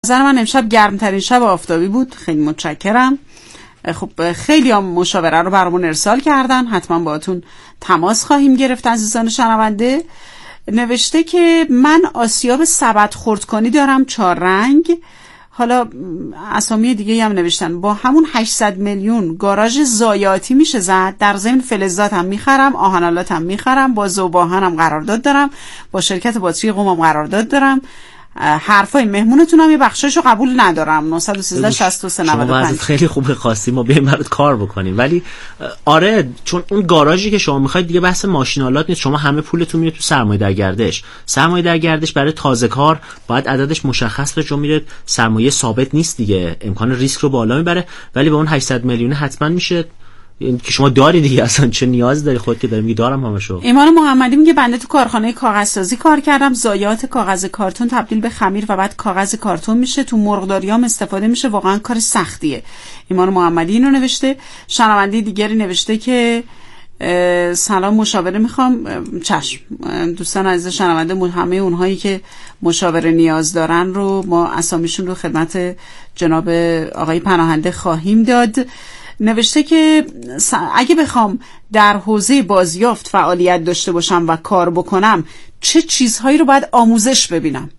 نظر من امشب گرمترین شب آفتابی بود. خیلی متشکرم. خب خیلی هم مشاوره رو برامون ارسال کردن، حتما باهاتون تماس خواهیم گرفت عزیزان شنونده. نوشته که من آسیاب سبد خردکنی دارم 4 رنگ. حالا اسامی دیگه هم نوشتن با همون 800 میلیون گاراژ ضایعاتی میشه زد، در ضمن فلزات هم میخرم، آهنالات هم میخرم، با ذوباهن هم قرارداد دارم، با شرکت باتری قم هم قرارداد دارم. حرفای مهمونتون یه بخششو قبول ندارم. 913 63 95. شما خیلی خوبه، خواستیم ما بیایم برات کار بکنیم، ولی آره چون اون گاراژی که شما میخواید دیگه بحث ماشینالات نیست. شما همه پولتون میره تو سرمایه در گردش. سرمایه در گردش برای تازه کار باید عددش مشخص بشه، چون میره سرمایه ثابت نیست دیگه، امکان ریسک رو بالا میبره. ولی به اون 800 میلیون حتما میشه که شما داری دیگه، اصلا چه نیاز داری؟ خودت که داری میگی دارم همشو. ایمان محمدی میگه بنده تو کارخانه کاغذسازی کار کردم، ضایعات کاغذ کارتون تبدیل به خمیر و بعد کاغذ کارتون میشه، تو مرغداریام استفاده میشه، واقعا کار سختیه. ایمان محمدی اینو نوشته. شنونده دیگری نوشته که سلام، مشاوره میخوام. چشم دوستان عزیز شنونده، همه اونهایی که مشاوره نیاز دارن رو ما اسامیشون رو خدمت جناب آقای پناهنده خواهیم داد. نوشته که اگه بخوام در حوزه بازیافت فعالیت داشته باشم و کار بکنم چه چیزهایی رو باید آموزش ببینم؟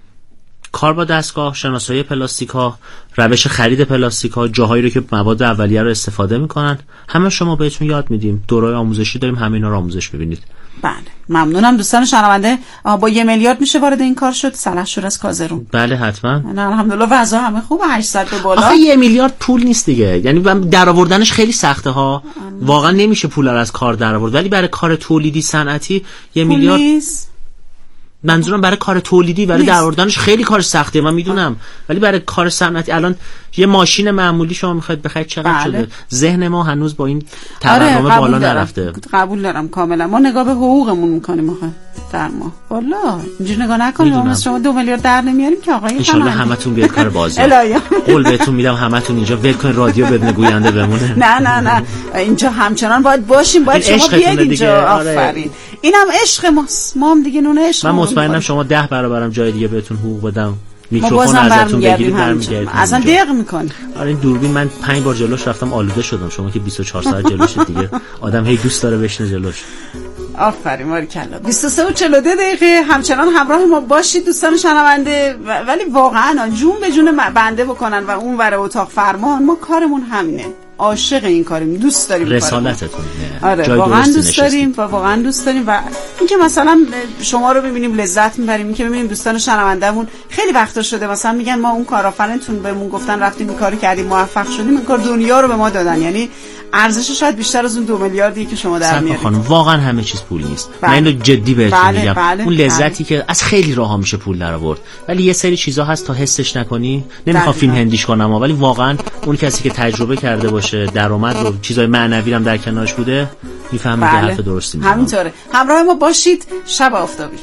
کار با دستگاه، شناسایی پلاستیک ها، روش خرید پلاستیک ها، جاهایی رو که مواد اولیه رو استفاده میکنن، همه شما بهتون یاد میدیم. دورای آموزشی داریم، همه اینا رو آموزش ببینید. بله ممنونم دوستان شنونده. با 1 میلیارد میشه وارد این کار شد. صلاح از کازرون. بله حتما. الحمدلله وضع همه خوبه. 800 به بالا. آخه 1 میلیارد پول نیست دیگه، یعنی در آوردنش خیلی سخته ها. واقعا نمیشه پول رو از کار در آورد، ولی برای کار تولیدی صنعتی 1 میلیارد نیست. منظورم برای کار تولیدی، ولی در آوردنش خیلی کار سختیه من میدونم، ولی برای کار صنعتی الان یه ماشین معمولی شما میخواید بخرید چقدر شده؟ ذهن ما هنوز با این تورم بالا نرفته. قبول دارم کاملا. ما نگاه به حقوقمون میکنیم آخه در ما. والا اینجوری نگاه نکنیم. ما مثلا شما 2 میلیارد در نمیاریم که آقای. ان شاءالله همتون بیاد کار بازی. قول بهتون میدم همتون اینجا ول کن رادیو بدون گوینده بمونه. نه اینجا همچنان باید باشیم، باید شما بیاید اینجا. آفرین. اینم عشق ماست. ما هم دیگه نونه عشق. من مطمئنم شما 10 برابرم جای دیگه بهتون حقوق بدم. میکروفون ازتون بگیرید برمیگردید. اصلا دق میکنی. آره این دوربین من 5 بار جلوش رفتم آلوده شدم. شما که 24 ساعت جلوش دیگه آدم هی دوست داره بشینه جلوش. آفرین باریکلا. 23 و 42 دقیقه همچنان همراه ما باشید دوستان شنونده. ولی واقعا جون به جون بنده بکنن و اون ور اتاق فرمان. ما کارمون همینه. عاشق این کاریم، دوست داریم رسالتتون. آره واقعا دوست داریم و واقعا دوست داریم و اینکه مثلا شما رو ببینیم لذت میبریم، اینکه ببینیم دوستان شنوندهمون خیلی وقتا شده مثلا میگن ما اون کارآفرینتون بهمون گفتن رفتیم این کارو کردیم موفق شدیم، این کار دنیا رو به ما دادن. یعنی ارزشش شاید بیشتر از اون 2 میلیاردی که شما در میارید. خانم واقعا همه چیز پول نیست. من اینو جدی بهتون میگم. اون لذتی که از خیلی راهها میشه پول در آورد، ولی یه سری چیزا هست تا حسش نکنی. نمیخوام فیلم هندیش کنم ولی واقعا اون کسی که تجربه کرده باشه، درآمد رو چیزای معنوی هم در کنارش بوده، میفهمه که حرف درستی میزنه. همینطوره. همراه ما باشید. شب آفتابی.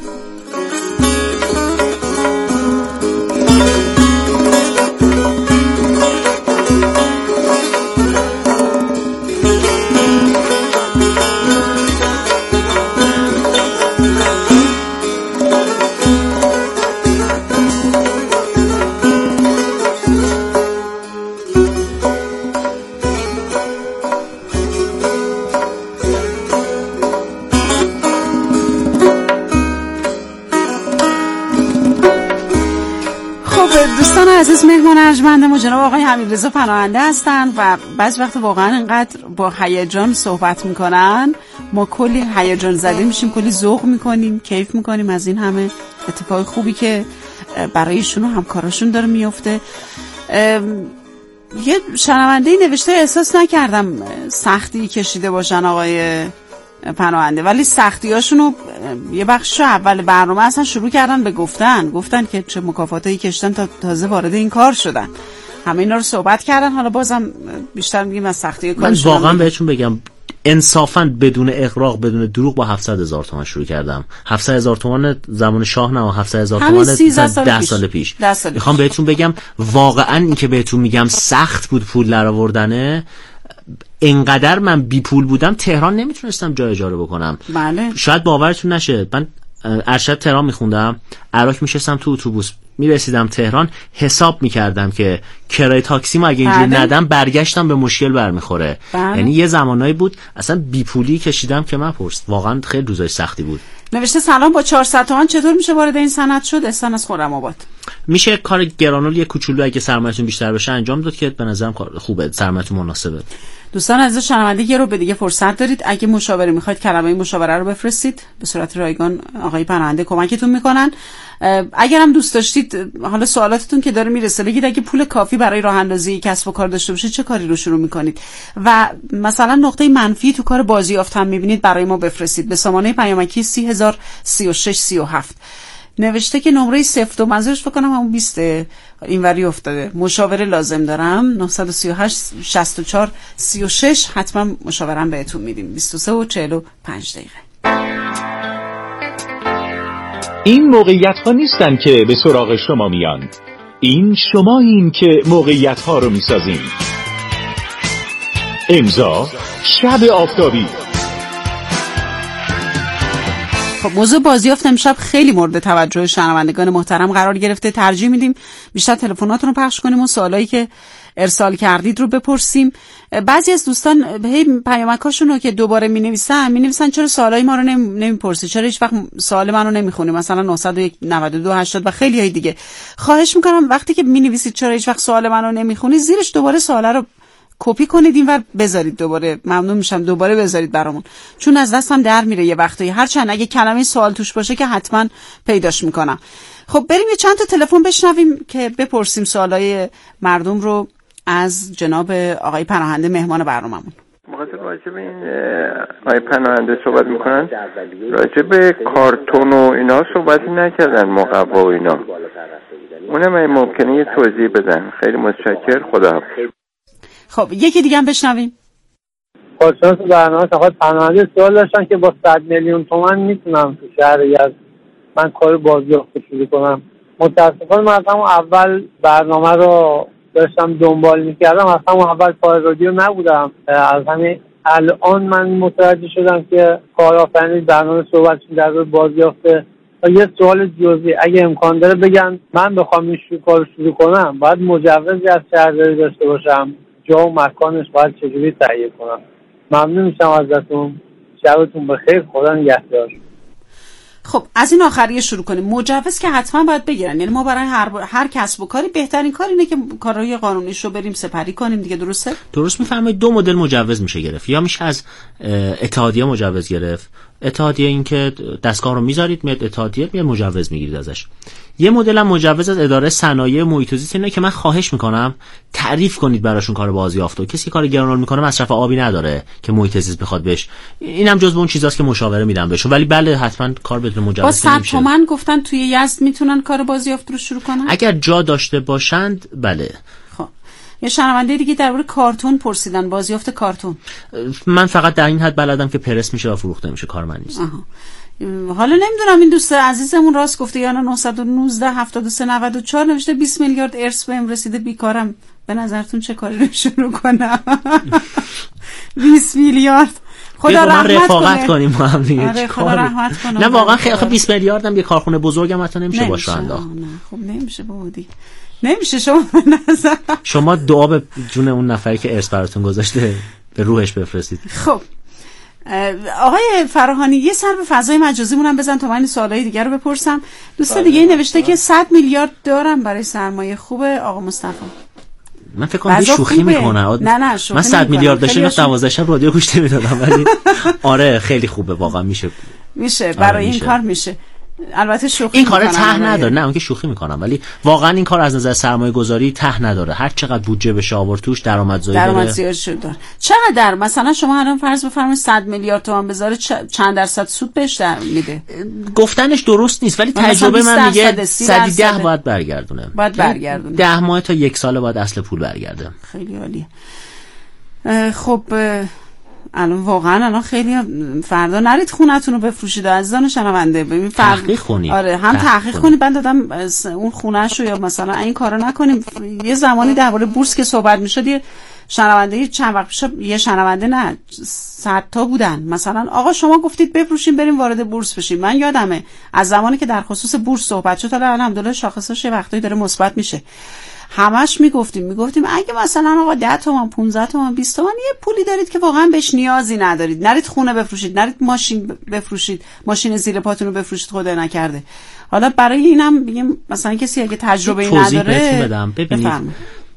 دوستان عزیز مهمان ارجمند ما جناب آقای حمیدرضا پناهنده هستن و بعضی وقت واقعا انقدر با هیجان صحبت میکنن ما کلی هیجان زده میشیم، کلی ذوق میکنیم، کیف میکنیم از این همه اتفاق خوبی که برایشون و همکاراشون داره میفته. یه شنونده‌ای نوشته احساس نکردم سختی کشیده باشن آقای پناهنده، ولی سختیاشونو یه بخشو اول برنامه اصلا شروع کردن به گفتن که چه مکافاتایی کشتن تا تازه وارد این کار شدن. همه اینا رو صحبت کردن. حالا بازم بیشتر میگیم از سختی کارشون. من واقعا بهتون بگم انصافا بدون اغراق بدون دروغ با 700,000 تومان شروع کردم. 700,000 تومان زمان شاه نه، 700,000 تومان 10 سال پیش. میخوام بهتون بگم واقعا این که بهتون میگم سخت بود پول در آوردنه. اینقدر من بی پول بودم تهران نمیتونستم جای اجاره بکنم. بله. شاید باورتون نشه من ارشد تهران میخوندم، عراق میشستم تو اتوبوس میرسیدم تهران حساب میکردم که کرایه تاکسیمو اگه اینجوری ندم برگشتم به مشکل برمیخوره. یعنی یه زمانایی بود اصلا بی پولی کشیدم که من پرست، واقعا خیلی روزای سختی بود. نوشته سلام، با 400 تومان چطور میشه وارد این صنعت شد؟ احسان از خرم‌آباد. میشه کار گرانول یه کوچولو اگه سرمایه‌تون بیشتر بشه انجام داد که به نظرم کار خوبه، سرمایه‌تون مناسبه. دوستان عزیز شنونده یه رو به دیگه فرصت دارید، اگه مشاوره میخواید کلمه مشاوره رو بفرستید به صورت رایگان، آقای پناهنده کمکتون میکنن. اگرم دوست داشتید حالا سوالاتتون که داره میرسه بگید اگه پول کافی برای راه اندازی کسب و کار داشته باشه چه کاری رو شروع میکنید و مثلا نقطه منفی تو کار بازیافت هم میبینید برای ما بفرستید به سامانه پیامکی 3003637. نوشته که نمره 02 منظورش فکر کنم همون 20 اینوری افتاده، مشاوره لازم دارم 938 64 36. حتما مشاورم بهتون میدیم. 23 و 45 دقیقه. این موقعیت ها نیستن که به سراغ شما میان، این شمایین که موقعیت ها رو میسازین. امضا شب آفتابی. خب موضوع بازیافت امشب خیلی مورد توجه شنوندگان محترم قرار گرفته. ترجیح میدیم بیشتر تلفناتون رو پخش کنیم و سوالایی که ارسال کردید رو بپرسیم. بعضی از دوستان پیامکاشون رو که دوباره مینویسن چرا سوالای ما رو نمیپرسی، چرا هیچ وقت سوال منو نمیخونی، مثلا 901 92 80 و خیلی های دیگه. خواهش میکنم وقتی که مینویسید چرا هیچ وقت سوال منو نمیخونی زیرش دوباره سوالا رو کپی کنید اینور بذارید، دوباره ممنون میشم دوباره بذارید برامون، چون از دستم در میره یه وقتایی، هرچند اگه کلمه سوال توش باشه که حتما پیداش میکنم. خب بریم یه چند تا تلفن بشنویم که بپرسیم سوالای مردم رو از جناب آقای پناهنده مهمان برنامه‌مون. مخاطب راجع به این آقای پناهنده صحبت میکنن، راجع به کارتون و اینا صحبتی نکردن، مقوا و اینا، اونم ممکنه یه توضیح بدن. خیلی متشکر، خداحافظ. خب یکی دیگه هم بشنویم. خودشانس برنامه آقای پناهنده سوال داشتن که با 100 میلیون تومان میتونم تو شهر یزد من کار بازیافت شروع کنم. متاسفانه من از همون اول برنامه رو داشتم دنبال میکردم، از همون اول کار رادیو نبودم، از همین الان من متوجه شدم که کارآفرینی برنامه صحبت در روی بازیافت. یه سوال جزئی اگه امکان داره بگن من بخوام این کارو شروع کنم باید مجوزی از شهرداری داشته باشم، جا و مکانش باید چجوری تهیه کنم؟ ممنون میشم ازتون، شبتون بخیر، خدا نگهدار. خب از این آخریه شروع کنیم. مجوز که حتما باید بگیرن، یعنی ما برای هر کسب و کاری بهترین کار اینه که کارهای قانونیش رو بریم سپری کنیم دیگه. درسته؟ درست میفرمایید. دو مدل مجوز میشه گرفت، یا میشه از اتحادیه مجوز گرفت. اتحادیه این که دستگاه رو میذارید میاد اتحادیه میاد مجوز میگیرید ازش. یه مدل هم مجوز از اداره صنایع محیط زیست، اینه که من خواهش میکنم تعریف کنید براشون کار بازیافت و کسی کار گرانول میکنه مصرف آبی نداره که محیط زیست بخواد بهش، اینم جزو اون چیزاست که مشاوره میدم بهشون. ولی بله حتما کار بدون مجوز نمیشه. با 100 تومن گفتن توی یزد میتونن کار بازیافت رو شروع کنن اگر جا داشته باشند. بله. خب یه شنونده دیگه درباره کارتون پرسیدن، بازیافت کارتون. من فقط در این حد بلدم که پرس میشه و فروخته میشه، کار من نیست. حالا نمیدونم این دوست عزیزمون راست گفته یا نه. 919 73 94 نوشته 20 میلیارد ارث بهم رسیده، بیکارم، به نظرتون چه کاری رو شروع کنم؟ 20 میلیارد خدا رفاقت کنیم ما هم دیگه. خدا رحمت کنه. نه واقعا خیلی 20 میلیارد هم یه کارخونه بزرگم حتی نمیشه باشه انداخت. نه خب نمیشه بابا دیگه. نمیشه. شما دعا به جون اون نفری که ارث براتون گذاشته به روحش بفرستید. خب آقای فراهانی یه سر به فضای مجازی مونم بزن تا من این سوالای دیگه رو بپرسم. دوست دیگه نوشته که 100 میلیارد دارم برای سرمایه. خوبه آقا مصطفی؟ من فکر کنم شوخی میکنه. نه شوخی. من 100 میلیارد داشتم 12 شب رادیو گوش نمیدادم، ولی آره خیلی خوبه واقعا. میشه برای این کار میشه. البته شوخی این کار ته نداره، نه اون که شوخی میکنم، ولی واقعا این کار از نظر سرمایه گذاری ته نداره. هر چقدر بودجه بشه آورد توش درآمدزایی داره. چقدر مثلا شما الان فرض بفرمایید 100 میلیارد تومان بذاره چند درصد سود بهش میده؟ گفتنش درست نیست، ولی تجربه من میگه 110 باید برگردونه. 10 ماه تا 1 سال باید اصل پول برگرده. خیلی عالیه. خب الان واقعا خیلی فردا نرید خونه‌تون رو بفروشید عزیزان شنونده. ببین تحقیق کنید. آره هم تحقیق کنید. من دادم اون خونه‌شو یا مثلا این کارا نکنیم. یه زمانی درباره بورس که صحبت می‌شد یه شنونده چند وقت پیش، یه شنونده نه 100 تا بودن، مثلا آقا شما گفتید بفروشیم بریم وارد بورس بشیم. من یادمه از زمانی که در خصوص بورس صحبت شد تا الحمدلله شاخصش یه وقتایی داره مثبت میشه. همش میگفتیم اگه مثلا آقا 10 تومن 15 تومن 20 تومن یه پولی دارید که واقعا بهش نیازی ندارید، نرید خونه بفروشید، نرید ماشین بفروشید، ماشین زیر پاتون رو بفروشید خدای نکرده. حالا برای اینم میگم مثلا کسی اگه تجربه ای نداره ببینید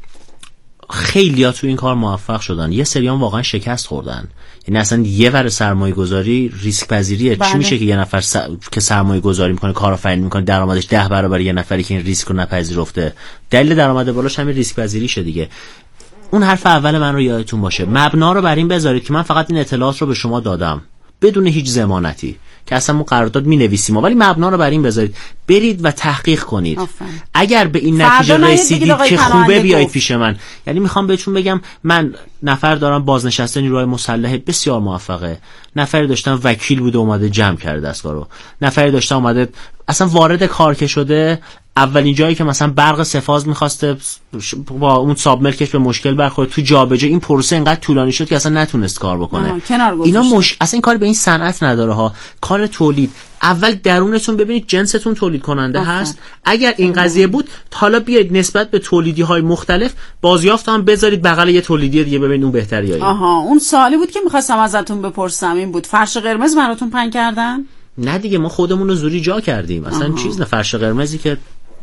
خیلی‌ها تو این کار موفق شدن، یه سریام واقعا شکست خوردن. یعنی اصلا یه ور سرمایه گذاری ریسک پذیریه. چی میشه که یه نفر که سرمایه گذاری میکنه کارآفرینی میکنه درآمدش 10 برابر یه نفری که این ریسک رو نپذیرفته؟ دلیل درآمد بالاش همین ریسک پذیریشه دیگه. اون حرف اول من رو یادتون باشه، مبنا رو بر این بذارید که من فقط این اطلاعات رو به شما دادم بدون هیچ ضمانتی که اصلا ما قرارداد می‌نویسیم، ولی مبنا رو بر این بذارید برید و تحقیق کنید. اگر به این نتیجه رسیدید که خوبه بیایید پیش من. یعنی میخوام بهتون بگم من نفر دارم بازنشسته نیروهای مسلح بسیار موفقه، نفری داشتم وکیل بوده اومده جمع کرده دستگاه رو، نفری داشتم اومده اصلا وارد کار که شده اولین جایی که مثلا برق سفاز می‌خواسته با اون ساب ملکش به مشکل برخورد، تو جابجا این پروسه اینقدر طولانی شد که اصلا نتونست کار بکنه. اینا اصلا این کار به این صنعت نداره ها. کار تولید اول درونتون ببینید جنستون تولید کننده هست. اگر این قضیه بود حالا بیاید نسبت به تولیدی‌های مختلف بازیافت هم بذارید بغل یه تولیدی دیگه ببینید اون بهتره یا اون سوالی بود که می‌خواستم ازتون بپرسم این بود. فرش قرمز براتون پنگ کردن؟ نه دیگه ما خودمون رو زوری جا کردیم. اصلا چیز نه فرش قرمزی که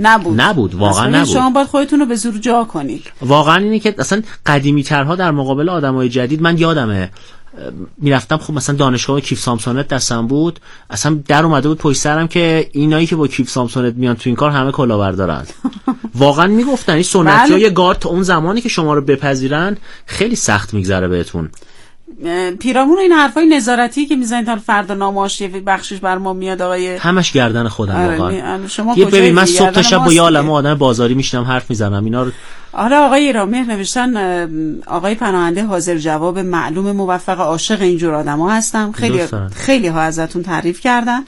نبود واقعا نبود. شما باید خودتون رو به زور جا کنید. واقعا اینه که اصلا قدیمی ترها در مقابل آدمای جدید، من یادمه میرفتم خب مثلا دانشگاه کیف سامسونت دستم بود، اصلا در اومده بود پشت سرم که اینایی که با کیف سامسونت میان تو این کار همه کلاهبردارن. واقعا میگفتن این سنتیای گارد تا اون زمانی که شما رو بپذیرن خیلی سخت میگذره بهتون. پیرامون این حرفای نظارتی که میزنید تا فردا نامه‌اش یه بخشش بر ما میاد آقای همش گردن خودم واقعا. شما یه ببین من صبح تا شب با یه عالمه آدم بازاری میشنم حرف میزنم اینا رو. آره آقای ایرانمهر نوشتن آقای پناهنده حاضر جواب، معلوم، موفق، عاشق اینجور آدما هستم. خیلی ها ازتون تعریف کردن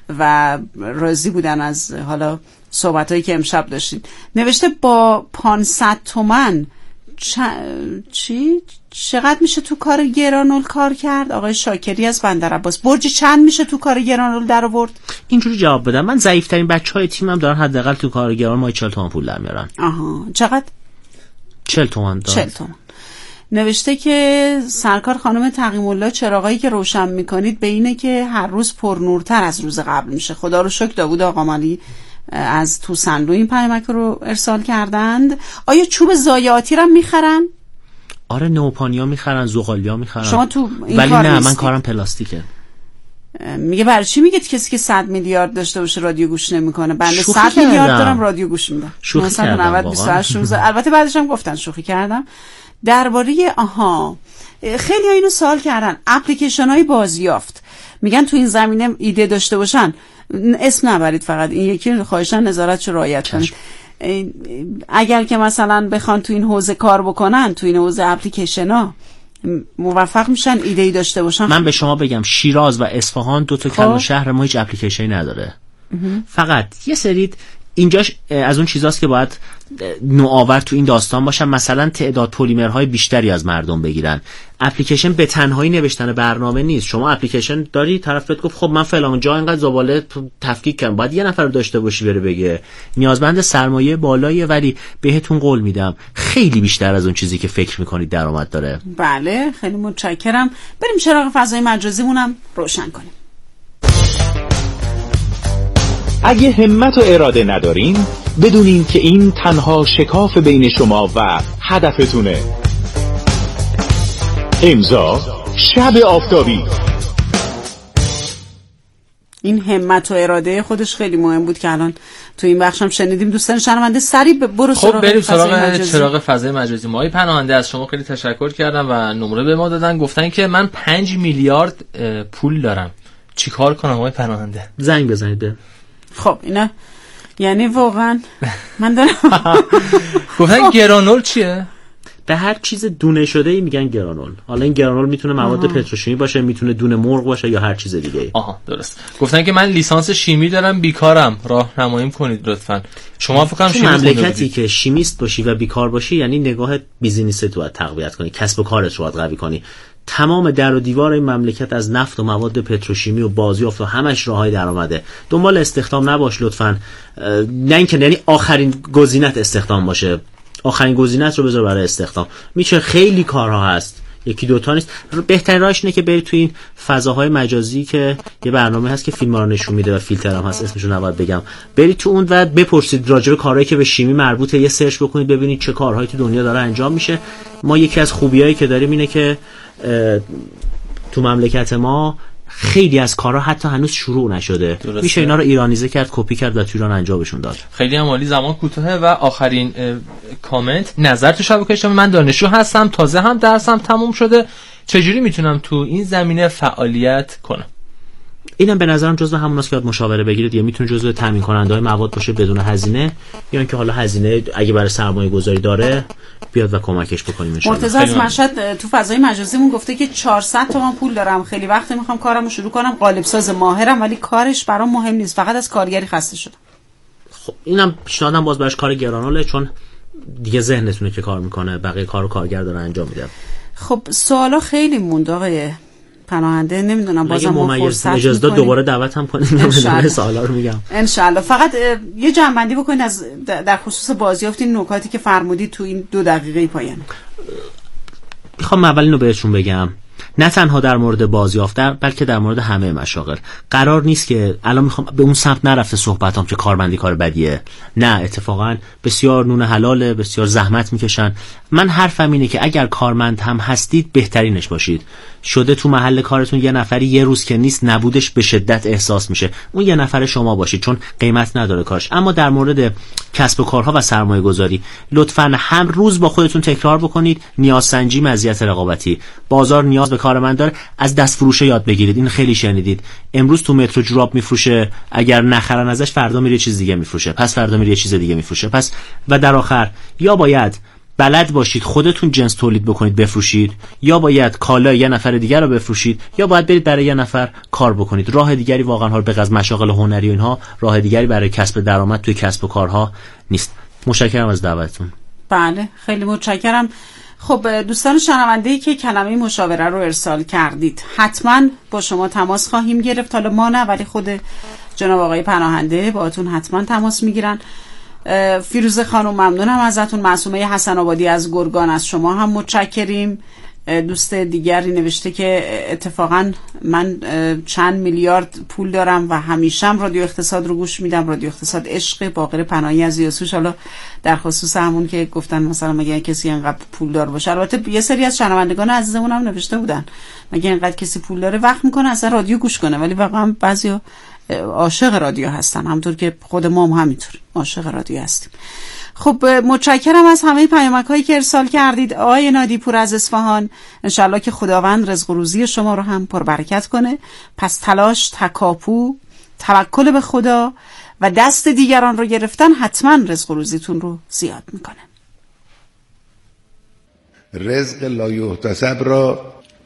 و راضی بودن از حالا صحبتایی که امشب داشتین. نوشته با 500 تومن چقدر میشه تو کار گرانول کار کرد؟ آقای شاکری از بندرعباس برج چند میشه تو کار گرانول در آورد؟ اینجوری جواب بدم، من ضعیف‌ترین بچهای تیمم دارن حداقل تو کار گرانول ماهی 40 تومن پول در میارن. چقدر؟ 40 تومن. 40 تومن. نوشته که سرکار خانم تقیم الله چراغایی که روشن میکنید به اینه که هر روز پرنورتر از روز قبل میشه. خدا رو شکر داوود آقامالی از توسنلو این پیامک رو ارسال کردند. آیا چوب ضایعاتی رو میخرن؟ آره نوپانیا میخرن، زغالیا میخرن. شما تو این ولی کار نه نیستی؟ من کارم پلاستیکه. میگه برای چی میگید کسی که 100 میلیارد داشته باشه رادیو گوش نمیکنه؟ بنده 100 میلیارد دارم رادیو گوش میدم. شوخی کردم 990 البته بعدش هم گفتن شوخی کردم. درباره خیلی ها اینو سوال کردن اپلیکیشن های بازیافت، میگن تو این زمینه ایده داشته باشن اسم نبرید، فقط این یکی خواهشاً نظارتش رو رعایت کنید. اگر که مثلا بخوان تو این حوزه کار بکنن، تو این حوزه اپلیکیشن ها موفق میشن ایده‌ای داشته باشن. من به شما بگم شیراز و اصفهان دو تا کلان شهر ما هیچ اپلیکیشنی نداره. فقط یه سری اینجاش از اون چیزاست که باید نوآور تو این داستان باشن، مثلا تعداد پلیمرهای بیشتری از مردم بگیرن. اپلیکیشن به تنهایی نوشتن برنامه نیست. شما اپلیکیشن داری، طرف بهت گفت خب من فلان جا اینقدر زباله تفکیک کنم، باید یه نفر رو داشته باشی بره بگه. نیازمند سرمایه بالاییه، ولی بهتون قول میدم خیلی بیشتر از اون چیزی که فکر میکنید درآمد داره. بله خیلی متشکرم. بریم چراغ فضای مجازیمونم روشن کنیم. اگه همت و اراده ندارین بدونین که این تنها شکاف بین شما و هدفتونه. امضا شب آفتابی. این همت و اراده خودش خیلی مهم بود که الان تو این بخشم شنیدیم. دوستان شنونده سریع برو خب بریم سراغ چراغ فضای مجازی. ما پناهنده از شما خیلی تشکر کردم و نمره به ما دادن، گفتن که من 5 میلیارد پول دارم، چیکار کنم آقای پناهنده؟ زنگ بزنید به. خب اینا یعنی واقعا من دارم گفتن گرانول چیه؟ به هر چیز دونه شده‌ای میگن گرانول. حالا این گرانول میتونه مواد پتروشیمی باشه، میتونه دونه مرغ باشه یا هر چیز دیگه. درست. گفتن که من لیسانس شیمی دارم، بیکارم، راهنمایی کنید لطفاً. شما فکر کنم شیمی مملکتی که شیمیست باشی و بیکار باشی یعنی نگاه بیزینس تو باید تقویت کنی، کسب و کارت رو باید قوی کنی. تمام در و دیوار این مملکت از نفت و مواد پتروشیمی و بازیافت و همش راههای درآمده. دنبال استخدام نباش لطفاً. نه اینکه یعنی آخرین گزینت استخدام باشه، آخرین گزینت رو بذار برای استخدام. میشه خیلی کارها هست، یکی دوتا نیست. بهترین راهش اینه که بری تو این فضاهای مجازی که یه برنامه هست که فیلم‌ها رو نشون میده و فیلتر هم هست، اسمش رو نباید بگم، برید تو اون و بپرسید راجع به کارهایی که به شیمی مربوطه، یه سرچ بکنید ببینید چه کارهایی تو دنیا داره انجام میشه. ما یکی از خوبیایی که داریم اینه که تو مملکت ما خیلی از کارها حتی هنوز شروع نشده. درسته. میشه اینا رو ایرانیزه کرد، کپی کرد و تو ایران انجامشون داد. خیلی هم عالی. زمان کوتاهه و آخرین کامنت، نظر تو شبکه اجتماعی. من دانشجو هستم، تازه هم درسم تموم شده، چجوری میتونم تو این زمینه فعالیت کنم؟ اینم به نظرم جزو هموناست که باید مشاوره بگیرید. یا میتونه جزو تامین کننده‌های مواد باشه بدون هزینه، یا اینکه حالا هزینه اگه برای سرمایه‌گذاری داره بیاد و کمکش بکنیم ان شاء الله. مرتضی از مشهد تو فضای مجازیمون گفته که 400 تومان پول دارم، خیلی وقت میخوام کارمو شروع کنم، قالب ساز ماهرم ولی کارش برام مهم نیست، فقط از کارگری خسته شدم. خب اینم پیشنهادم باز براش کار گرانوله، چون دیگه ذهنتونه که کار میکنه، بقیه کارو کارگر داره انجام میده. خب سوالا خیلی موند آقای پناهنده، نمیدونم بازم ما فرصت اجازه داد دوباره دعوت هم کنیم نمیدونم سوالا رو میگم ان شاء الله. فقط یه جمع‌بندی بکنید از در خصوص بازیافت این نکاتی که فرمودید تو این 2 دقیقه پایان. میخوام اول اینو بهتون بگم، نه تنها در مورد بازیافت بلکه در مورد همه مشاغل قرار نیست که الان میخوام به اون سمت نرفته صحبتام که کارمندی کار بدیه. نه، اتفاقا بسیار نون حلاله، بسیار زحمت میکشن. من حرفم اینه که اگر کارمند هم هستید بهترینش باشید. شده تو محل کارتون یه نفری یه روز که نیست نبودش به شدت احساس میشه، اون یه نفر شما باشید چون قیمت نداره کارش. اما در مورد کسب و کارها و سرمایه گذاری لطفاً هم روز با خودتون تکرار بکنید نیازسنجی مزیت رقابتی. بازار نیاز به کارمند داره، از دست فروشه یاد بگیرید. این خیلی شنیدید، امروز تو مترو جوراب میفروشه، اگر نخرن ازش فردا میره چیز دیگه میفروشه، پس فردا میره چیز دیگه میفروشه. پس و در آخر یا باید بلد باشید خودتون جنس تولید بکنید بفروشید، یا باید کالای یه نفر دیگر رو بفروشید، یا باید برید برای یه نفر کار بکنید. راه دیگری واقعا ها به غیر مشاغل هنری و اینها راه دیگری برای کسب درآمد توی کسب و کارها نیست. متشکرم از دعوتتون. بله خیلی متشکرم. خب دوستان شنونده‌ای که کلمه مشاوره رو ارسال کردید حتما با شما تماس خواهیم گرفت. حالا ما نه ولی خود جناب آقای پناهنده باهاتون حتما تماس میگیرن. فیروزه خانم ممنونم ازتون. معصومه حسن آبادی از گرگان از شما هم متشکریم. دوست دیگری نوشته که اتفاقا من چند میلیارد پول دارم و همیشم رادیو اقتصاد رو گوش میدم، رادیو اقتصاد عشق. باقر پناهی از یاسوش. حالا در خصوص همون که گفتن مثلا مگه کسی انقدر پول دار باشه، البته یه سری از شنوندگان عزیزمون هم نوشته بودن مگه انقدر کسی پول داره وقت میکنه اصلا رادیو گوش کنه، ولی واقعا بعضیا عاشق رادیو هستن، همونطور که خود ما هم همینطور عاشق رادیو هستیم. خب متشکرم از همه پیامک‌هایی که ارسال کردید. آقای نادی پور از اصفهان، انشالله که خداوند رزق و روزی شما رو هم پربرکت کنه. پس تلاش، تکاپو، توکل به خدا و دست دیگران رو گرفتن حتما رزق و روزیتون رو زیاد میکنه. رزق لایحتسب را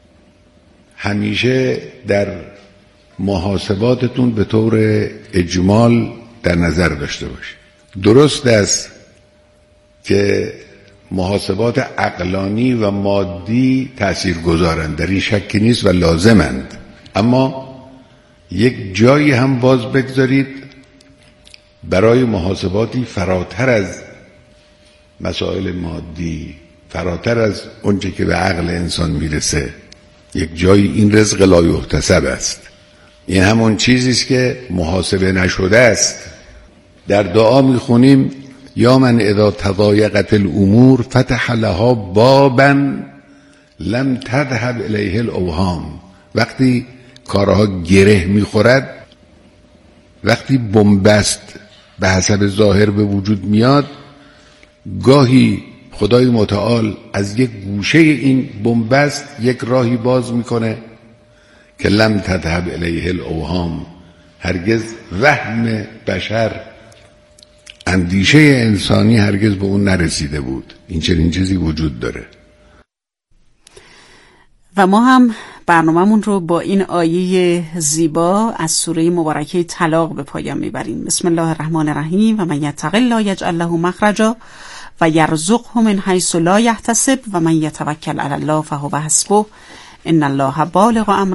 همیشه در محاسباتتون به طور اجمال در نظر داشته باشید. درست است که محاسبات عقلانی و مادی تأثیر گذارند، در این شکی نیست و لازمند، اما یک جایی هم باز بگذارید برای محاسباتی فراتر از مسائل مادی، فراتر از اونچه که به عقل انسان میرسه. یک جایی این رزق لایحتسب است. این همون چیزی است که محاسبه نشده است. در دعا میخونیم یا من اذا تضایقت الامور فتح لها بابا لم تذهب الیه الاوهام. وقتی کارها گره میخورد، وقتی بنبست به حسب ظاهر به وجود میاد، گاهی خدای متعال از یک گوشه این بنبست یک راهی باز میکنه که لم تذهب الیه الاوهام. هرگز وهم بشر، اندیشه انسانی هرگز به اون نرسیده بود. این چنین چیزی وجود داره. و ما هم برنامه‌مون رو با این آیه زیبا از سوره مبارکه طلاق به پایان میبریم. بسم الله الرحمن الرحیم. و من یتق الله یجعل له مخرجا و یرزقه من حیث لا یحتسب و من یتوکل علی الله فهو حسبه ان الله بالغ امره